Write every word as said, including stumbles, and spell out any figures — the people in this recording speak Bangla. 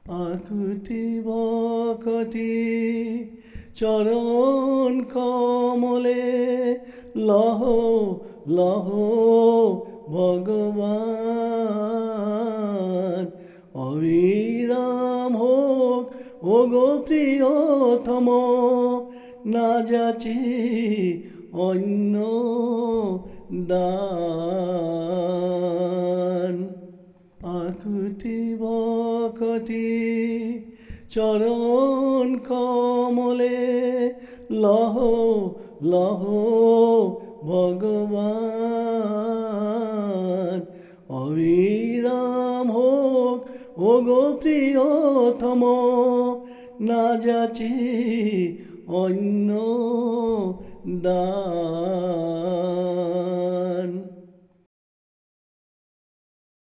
আকুতি বকতি চরণ কমলে লহ লহ ভগবান। অবিরাম হোক ও গো প্রিয়তম, না যাচি অন্য দান। আকুতি বকতি চরণ কমলে লহ লহ ভগবান। অবিরাম হোক ও গো প্রিয়তম, না যাচি অন্য দান।